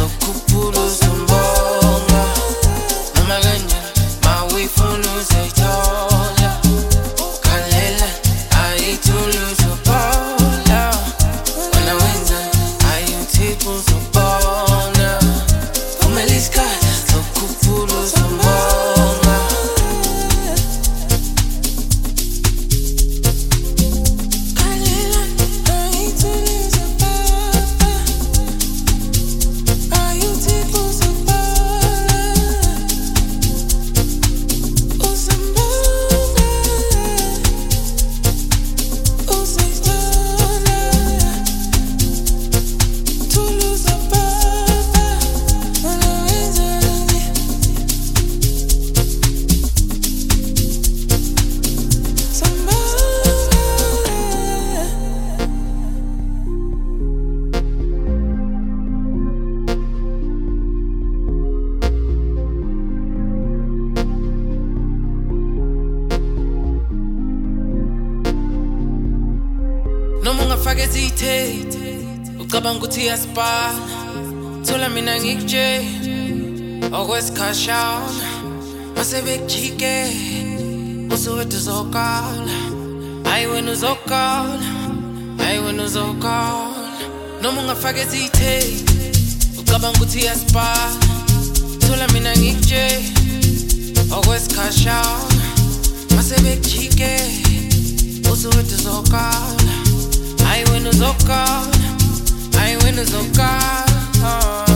sokhuphula uzombonga noma kanjani mawifuna uzayithola khalela ayithula uzobona wena wenza ayuthipha uzobona vumela isikhathi sokhuphula uzombonga khalela ayithula uzobona ayuthipha uzobona uzombona uzayithola thula uzobona wena wenzani noma ungafaka ezithethe ucabanga ukuthi iyasipana thola mina ngikutshela okwesikhashana mase bekujike usuwethu uzokala hayi wena uzokala hayi wena uzokala noma ungafaka ezithethe ucabanga ukuthi iyasipana thola mina ngikutshela okwesikhashana mase bekujike usuwethu uzokala hayi wena uzokala hayi wena uzokala